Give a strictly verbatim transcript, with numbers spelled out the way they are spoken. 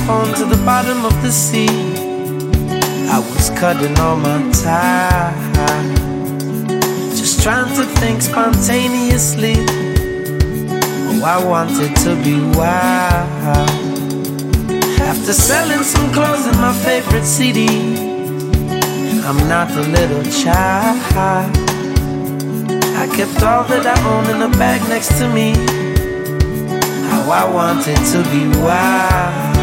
phone to the bottom of the sea. I was cutting all my time, just trying to think spontaneously. Oh, I wanted to be wild. After selling some clothes and my favorite C D, I'm not a little child. I kept all that I own in a bag next to me. How I wanted to be wild.